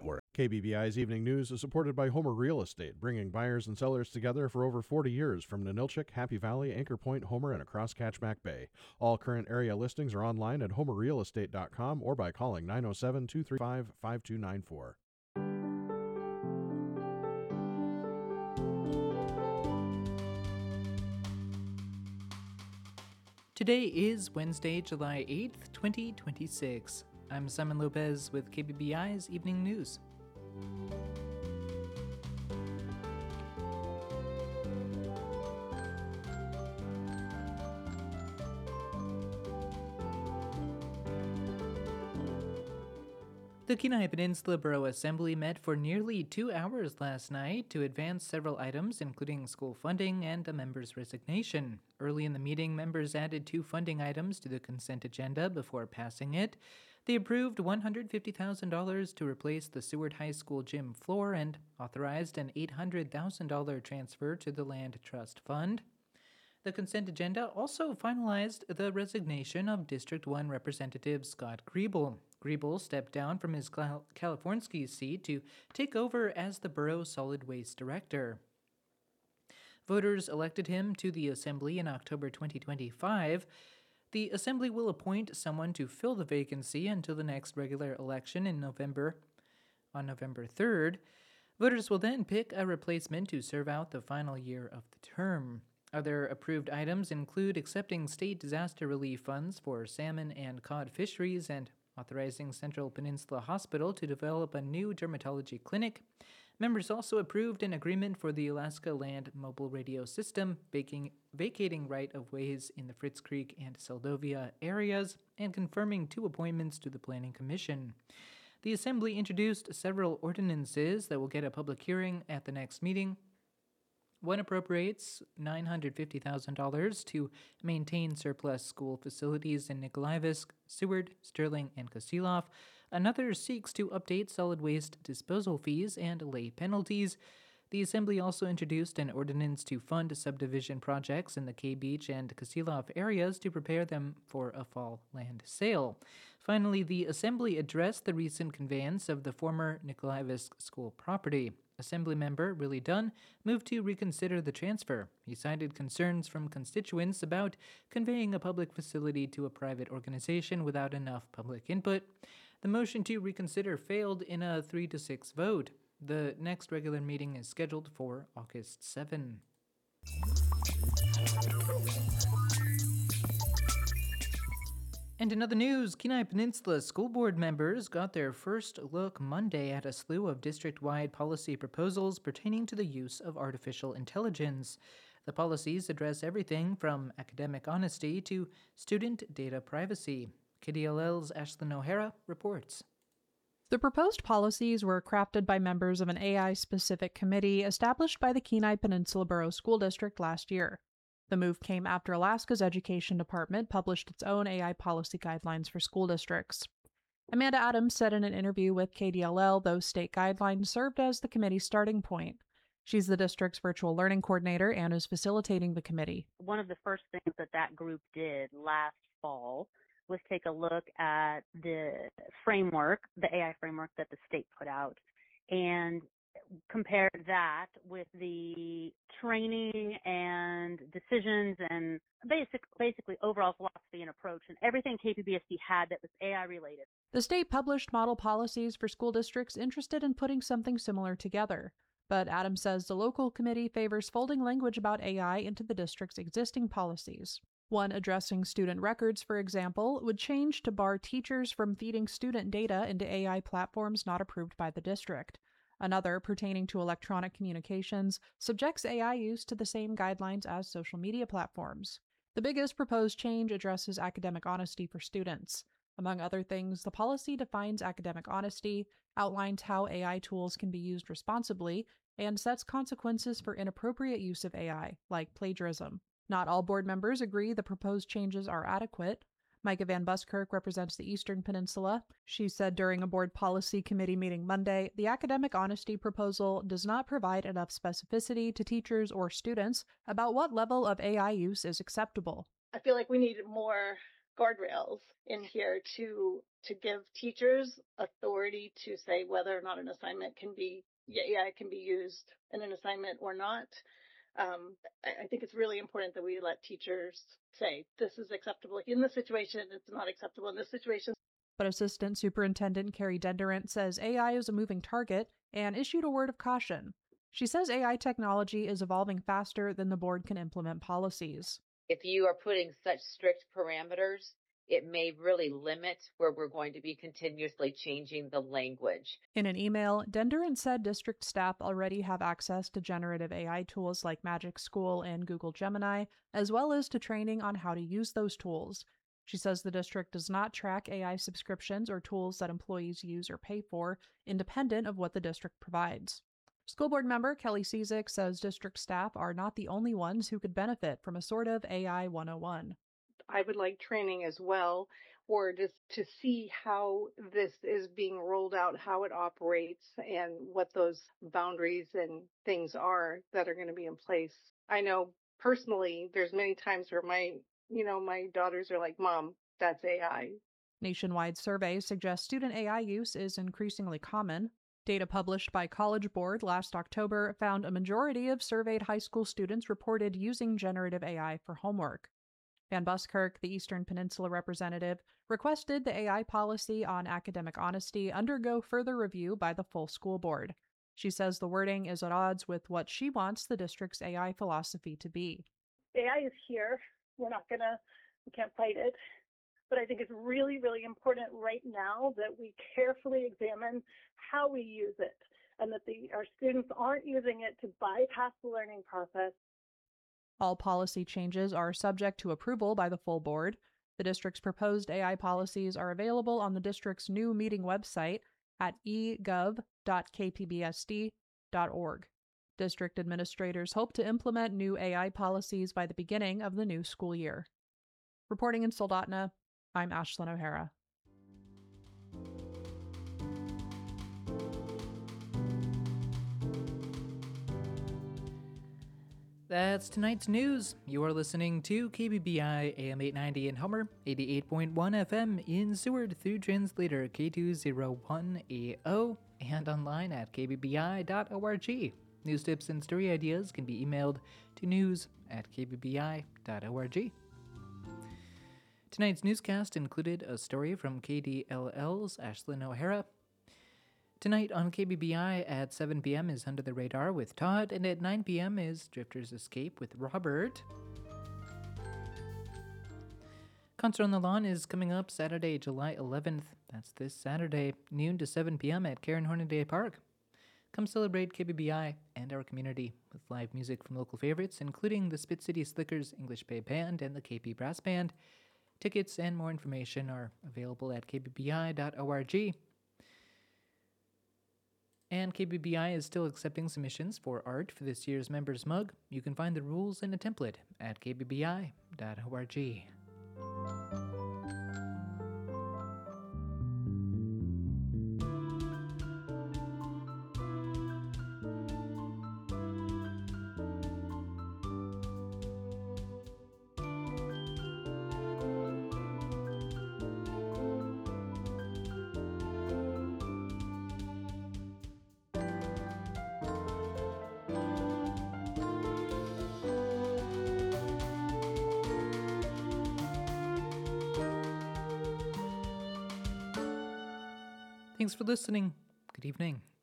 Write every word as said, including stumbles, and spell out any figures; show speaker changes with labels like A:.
A: for it.
B: K B B I's Evening News is supported by Homer Real Estate, bringing buyers and sellers together for over forty years from Ninilchik, Happy Valley, Anchor Point, Homer, and across Catchback Bay. All current area listings are online at homer real estate dot com or by calling nine oh seven, two three five, five two nine four.
C: Today is Wednesday, July eighth, twenty twenty-six. I'm Simon Lopez with K B B I's Evening News. The Kenai Peninsula Borough Assembly met for nearly two hours last night to advance several items, including school funding and a member's resignation. Early in the meeting, members added two funding items to the consent agenda before passing it. They approved one hundred fifty thousand dollars to replace the Seward High School gym floor and authorized an eight hundred thousand dollars transfer to the Land Trust Fund. The consent agenda also finalized the resignation of District one Representative Scott Griebel. Griebel stepped down from his Cal- California seat to take over as the borough solid waste director. Voters elected him to the Assembly in October twenty twenty-five. The Assembly will appoint someone to fill the vacancy until the next regular election in November. On November third, voters will then pick a replacement to serve out the final year of the term. Other approved items include accepting state disaster relief funds for salmon and cod fisheries and authorizing Central Peninsula Hospital to develop a new dermatology clinic. Members also approved an agreement for the Alaska Land Mobile Radio System, vacating, vacating right-of-ways in the Fritz Creek and Seldovia areas, and confirming two appointments to the Planning Commission. The Assembly introduced several ordinances that will get a public hearing at the next meeting. One appropriates nine hundred fifty thousand dollars to maintain surplus school facilities in Nikolaevsk, Seward, Sterling, and Kosilov. Another seeks to update solid waste disposal fees and lay penalties. The Assembly also introduced an ordinance to fund subdivision projects in the K Beach and Kosilov areas to prepare them for a fall land sale. Finally, the Assembly addressed the recent conveyance of the former Nikolaevsk school property. Assemblymember Willie Dunn moved to reconsider the transfer. He cited concerns from constituents about conveying a public facility to a private organization without enough public input. The motion to reconsider failed in a three to six vote. The next regular meeting is scheduled for August seventh. And in other news, Kenai Peninsula School Board members got their first look Monday at a slew of district-wide policy proposals pertaining to the use of artificial intelligence. The policies address everything from academic honesty to student data privacy. K D L L's Ashlyn O'Hara reports.
D: The proposed policies were crafted by members of an A I-specific committee established by the Kenai Peninsula Borough School District last year. The move came after Alaska's Education Department published its own A I policy guidelines for school districts. Amanda Adams said in an interview with K D L L those state guidelines served as the committee's starting point. She's the district's virtual learning coordinator and is facilitating the committee.
E: One of the first things that that group did last fall was take a look at the framework, the A I framework that the state put out, and compare that with the training and decisions and basic, basically overall philosophy and approach and everything K P B S D had that was A I related.
D: The state published model policies for school districts interested in putting something similar together. But Adams says the local committee favors folding language about A I into the district's existing policies. One addressing student records, for example, would change to bar teachers from feeding student data into A I platforms not approved by the district. Another, pertaining to electronic communications, subjects A I use to the same guidelines as social media platforms. The biggest proposed change addresses academic honesty for students. Among other things, the policy defines academic honesty, outlines how A I tools can be used responsibly, and sets consequences for inappropriate use of A I, like plagiarism. Not all board members agree the proposed changes are adequate. Micah Van Buskirk represents the Eastern Peninsula. She said during a board policy committee meeting Monday, the academic honesty proposal does not provide enough specificity to teachers or students about what level of A I use is acceptable.
F: I feel like we need more guardrails in here to
A: to give teachers authority to say whether or not an assignment can be, yeah, yeah, it can be used in an assignment or not. Um, I, I think it's really important that we let teachers say, this is acceptable in this situation, it's not acceptable in this situation.
D: But Assistant Superintendent Carrie Denderant says A I is a moving target and issued a word of caution. She says A I technology is evolving faster than the board can implement policies.
F: If you are putting such strict parameters, it may really limit where we're going to be continuously changing the language.
D: In an email, Denderant said district staff already have access to generative A I tools like Magic School and Google Gemini, as well as to training on how to use those tools. She says the district does not track A I subscriptions or tools that employees use or pay for, independent of what the district provides. School board member Kelly Cizik says district staff are not the only ones who could benefit from a sort of A I one oh one.
A: I would like training as well, or just to see how this is being rolled out, how it operates, and what those boundaries and things are that are going to be in place. I know personally, there's many times where my, you know, my daughters are like, Mom, that's A I.
D: Nationwide surveys suggest student A I use is increasingly common. Data published by College Board last October found a majority of surveyed high school students reported using generative A I for homework. Van Buskirk, the Eastern Peninsula representative, requested the A I policy on academic honesty undergo further review by the full school board. She says the wording is at odds with what she wants the district's A I philosophy to be.
A: A I is here. We're not gonna, we can't fight it. But I think it's really, really important right now that we carefully examine how we use it and that the, our students aren't using it to bypass the learning process.
D: All policy changes are subject to approval by the full board. The district's proposed A I policies are available on the district's new meeting website at e gov dot k p b s d dot org. District administrators hope to implement new A I policies by the beginning of the new school year. Reporting in Soldotna, I'm Ashlyn O'Hara.
C: That's tonight's news. You are listening to K B B I A M eight ninety in Homer, eighty-eight point one F M in Seward through translator K two oh one A O, and online at k b b i dot org. News tips and story ideas can be emailed to news at k b b i dot org. Tonight's newscast included a story from K D L L's Ashlyn O'Hara. Tonight on K B B I at seven p.m. is Under the Radar with Todd, and at nine p.m. is Drifter's Escape with Robert. Concert on the Lawn is coming up Saturday, July eleventh. That's this Saturday, noon to seven p.m. at Karen Hornaday Park. Come celebrate K B B I and our community with live music from local favorites, including the Spit City Slickers English Bay Band and the K P Brass Band. Tickets and more information are available at k b b i dot org. And K B B I is still accepting submissions for art for this year's Members Mug. You can find the rules and a template at k b b i dot org. Thanks for listening. Good evening.